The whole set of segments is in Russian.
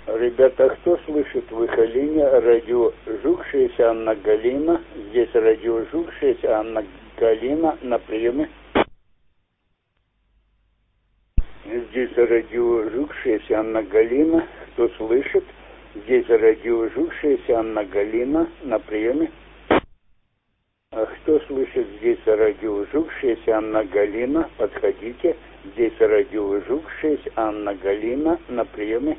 Ребята, кто слышит в их линии радио Жукшаяся Анна Галина? Здесь радио Жукшаяся Анна Галина на приеме. Здесь радио Жукшаяся Анна Галина. Кто слышит? Здесь радио Жукшаяся Анна Галина на приеме. А кто слышит? Здесь радио Жукшаяся Анна Галина. Подходите. Здесь радио Жукшаяся Анна Галина на приеме.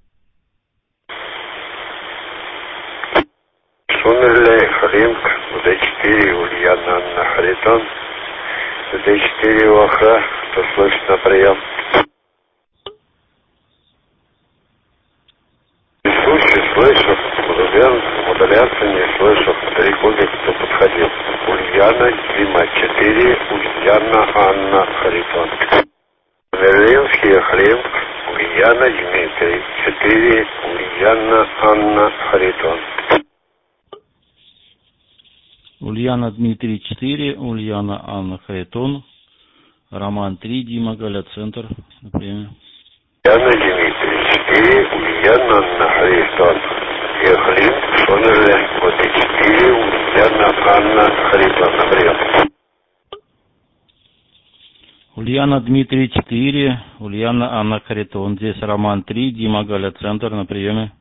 Сумерли, Халимк, УД-4, Ульяна, Анна, Харитон, УД-4, Оха, кто слышит на прием? Слышу, модуляция не слышу, 3 кубик, кто подходил. Ульяна, Дима, 4, Ульяна, Анна, Харитон. Берлинский, Халимк, Ульяна, Дмитрий, 4, Ульяна, Анна, Харитон. Ульяна, Дмитрий, 4, Ульяна, Анна, Харитон, Роман 3, Дима, Галя, Центр, на приеме. Ульяна, Дмитрий, 4, Ульяна, Анна, Харитон. Ехали, Сумерли, УД-4, Ульяна, Анна, Харитон, на прием. Ульяна, Дмитрий, 4, Ульяна, Анна, Харитон. Здесь Роман 3, Дима, Галя, Центр, на приеме.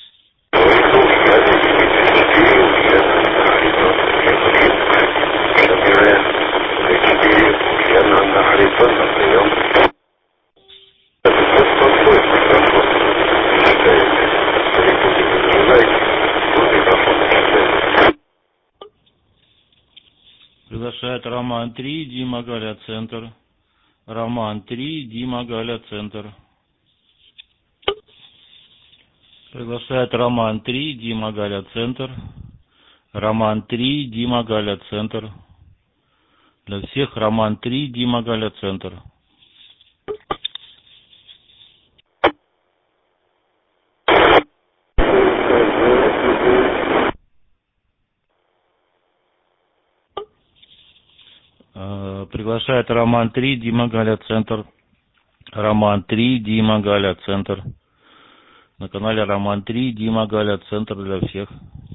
Приглашает Роман 3, Дима, Галя, Центр. Роман 3, Дима, Галя, Центр. Приглашает Роман 3, Дима, Галя, Центр. Роман 3, Дима, Галя, Центр. Для всех Роман 3, Дима, Галя, Центр. Приглашает Роман 3, Дима, Галя, Центр. Роман 3, Дима, Галя, Центр. На канале Роман 3, Дима, Галя, Центр для всех.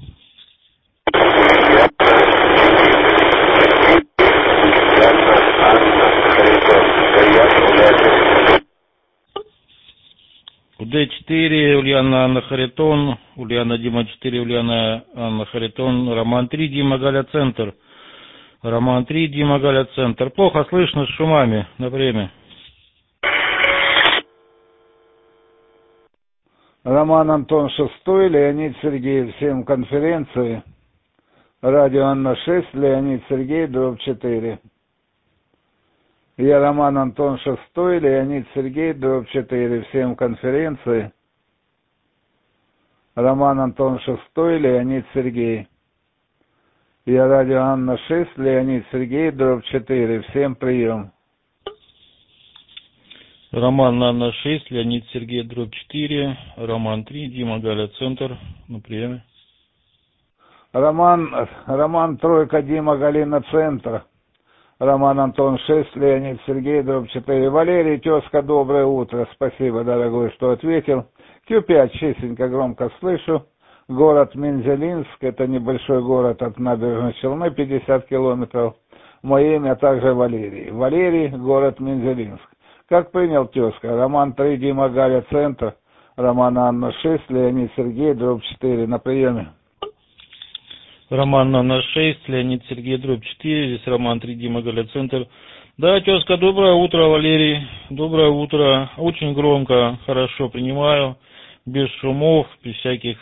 УД-4, Ульяна, Анна, Харитон. Ульяна, Дима, 4, Ульяна, Анна, Харитон. Роман 3, Дима, Галя, Центр. Роман 3, Дима, Галя, Центр. Плохо слышно с шумами на время. Роман Антон 6, Леонид Сергей, всем конференции. Радио Анна 6, Леонид Сергей, дробь 4. Я Роман Антон 6, Леонид Сергей, дробь 4, всем конференции. Роман Антон 6, Леонид Сергей. Я радио Анна 6, Леонид Сергей, дробь 4, всем прием. Роман Анна 6, Леонид Сергей, дробь 4, Роман 3, Дима, Галя, Центр, на приеме. Роман Тройка, Дима, Галина, Центр. Роман Антон 6, Леонид Сергей, дробь 4. Валерий, тезка, доброе утро. Спасибо, дорогой, что ответил. Q5, чистенько, громко слышу. Город Мензелинск, это небольшой город от набережной Челны, 50 километров. Мое имя также Валерий. Валерий, город Мензелинск. Как принял тезка? Роман 3, Дима, Галя, Центр. Роман Анна 6, Леонид Сергей, дробь 4, на приеме. Роман Анна 6, Леонид Сергей, дробь 4, здесь Роман 3, Дима, Галя, Центр. Да, тезка, доброе утро, Валерий. Доброе утро. Очень громко, хорошо принимаю. Без шумов, без всяких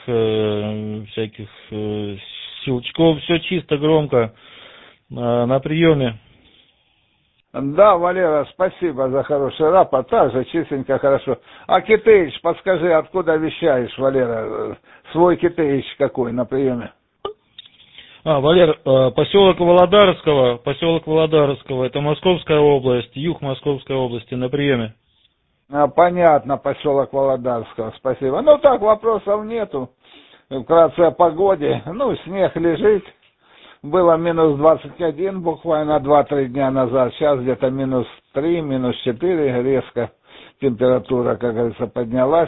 щелчков, все чисто, громко, на приеме. Да, Валера, спасибо за хороший рапорт, также чистенько, хорошо. А Китеич, подскажи, откуда вещаешь, Валера, свой Китеич какой на приеме? Валер, поселок Володарского, это Московская область, юг Московской области, на приеме. Понятно, поселок Володарского, спасибо. Ну так, вопросов нету. Вкратце о погоде. Снег лежит. Было минус 21 буквально 2-3 дня назад. Сейчас где-то минус 3, минус 4. Резко температура, как говорится, поднялась.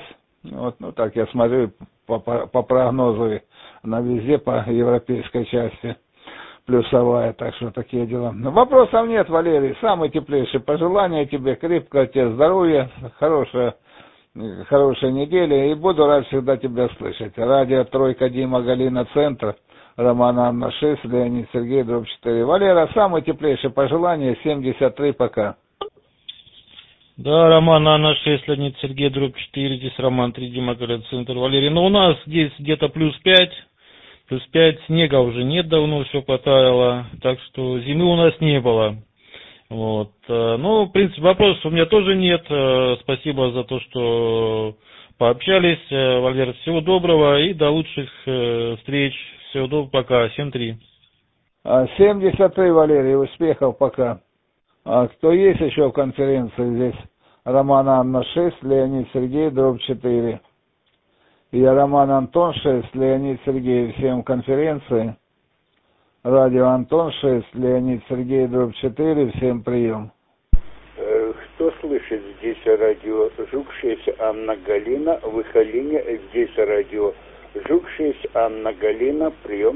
Вот, ну так я смотрю по прогнозу на везде по европейской части плюсовая, так что такие дела. Но вопросов нет, Валерий, самые теплейшие пожелания тебе, крепкого тебе здоровья, хорошая неделя, и буду рад всегда тебя слышать. Радио Тройка, Дима, Галина, Центр, Роман, Анна, 6, Леонид, Сергей, дробь 4. Валера, самые теплейшие пожелания, 73, пока. Да, Роман, Анна, 6, Леонид, Сергей, дробь 4, здесь Роман, 3, Дима, Галина, Центр, Валерий. Но у нас здесь где-то плюс 5, снега уже нет давно, все потаяло, так что зимы у нас не было. Вот. Ну, в принципе, вопросов у меня тоже нет. Спасибо за то, что пообщались. Валер, всего доброго и до лучших встреч. Всего доброго, пока. 7-3. 73, Валерий, успехов, пока. Кто есть еще в конференции здесь? Роман, Анна, 6, Леонид, Сергей, дробь 4. Я Роман, Антон, 6, Леонид, Сергей, всем в конференции. Радио Антон 6, Леонид, Сергей, дробь 4, всем прием. Кто слышит? Здесь радио Жук-6, Анна Галина, Выхолине, здесь радио Жук-6, Анна Галина, прием.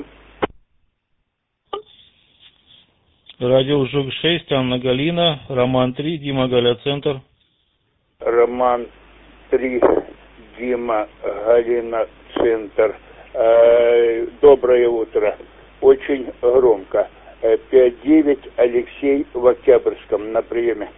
Радио Жук-6, Анна Галина, Роман 3, Дима, Галя, Центр. Роман 3, Дима, Галина, Центр. Доброе утро. Очень громко. 5-9, Алексей в Октябрьском, на приеме.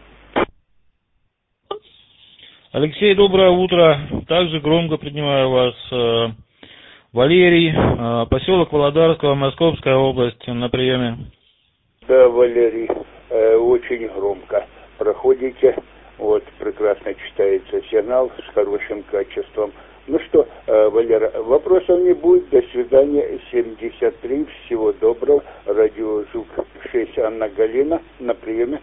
Алексей, доброе утро. Также громко принимаю вас. Валерий, поселок Володарского, Московская область, на приеме. Да, Валерий, очень громко проходите. Вот, прекрасно читается сигнал с хорошим качеством. Ну что, Валера, вопросов не будет. До свидания. 73. Всего доброго. Радио Жук-6, Анна Галина, на приеме.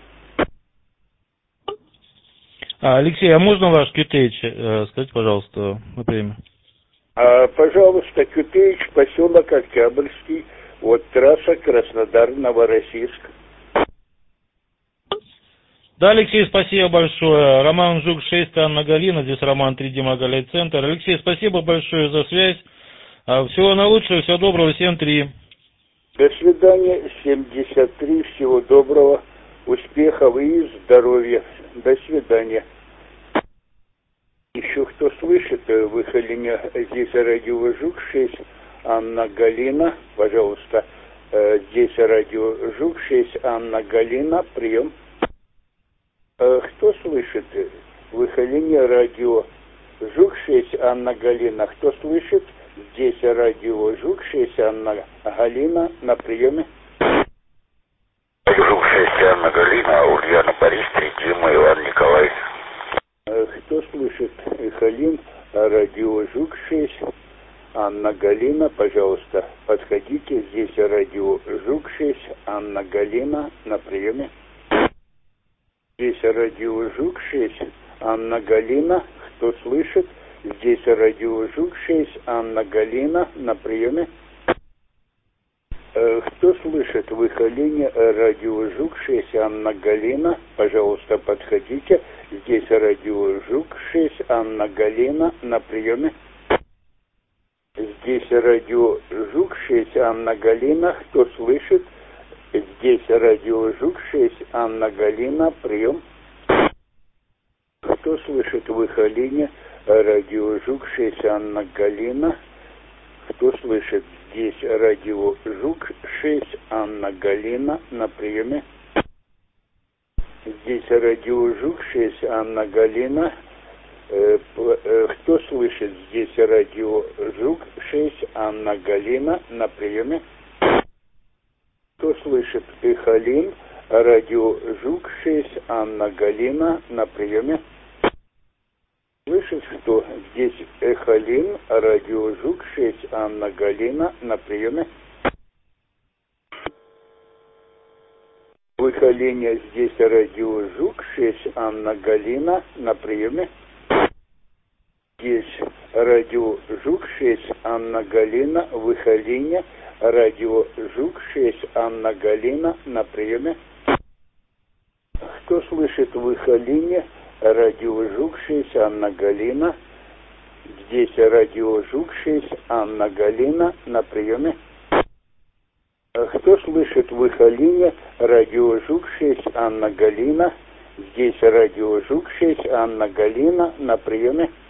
Алексей, а можно ваш QTH сказать, пожалуйста, на приеме? Пожалуйста, QTH, поселок Октябрьский. Вот трасса Краснодар-Новороссийск. Да, Алексей, спасибо большое. Роман Жук-6, Анна Галина, здесь Роман 3, Дима, Галя, Центр. Алексей, спасибо большое за связь. Всего наилучшего, всего доброго, 7-3. До свидания, 73, всего доброго, успехов и здоровья. До свидания. Еще кто слышит, Выхолине, здесь радио Жук-6, Анна Галина, пожалуйста, здесь радио Жук-6, Анна Галина, прием. Кто слышит? Выхолине, радио Жук-6, Анна Галина. Кто слышит? Здесь радио Жук-6, Анна Галина, на приеме. Жук-6, Анна Галина, Ульяна, Борис, 3, Дима, Иван, Николай. Кто слышит? Выхолин, радио Жук-6, Анна Галина, пожалуйста, подходите. Здесь радио Жук-6, Анна Галина, на приеме. Здесь радио Жук-6, Анна Галина. Кто слышит? Здесь радио Жук-6, Анна Галина, на приеме. Кто слышит? Выхолине, радио Жук-6, Анна Галина. Пожалуйста, подходите. Здесь радио Жук-6, Анна Галина, на приеме. Здесь радио Жук-6, Анна Галина. Кто слышит? Здесь радио Жук-6, Анна Галина, прием. Кто слышит? Выхолине, радио Жук-6, Анна Галина. Кто слышит? Здесь радио Жук-6, Анна Галина, на приеме. Здесь радио Жук-6, Анна Галина. Кто слышит? Здесь радио Жук-6, Анна Галина, на приеме. Кто слышит? Выхолин, радио Жук-6, Анна Галина, на приеме. Слышит, что здесь Эхолин, радио Жук-6, Анна Галина, на приеме. Выхолине, здесь радио Жук-6, Анна Галина, на приеме. Здесь радио Жук-6, Анна Галина, Выхолине, радио Жук-6, Анна Галина, на приеме. Кто слышит? Выхолине, радио Жук-6, Анна Галина. Здесь радио Жук-6, Анна Галина на приеме. Кто слышит в их линии? Радио Жук-6, Анна Галина. Здесь радио Жук-6, Анна Галина на приеме.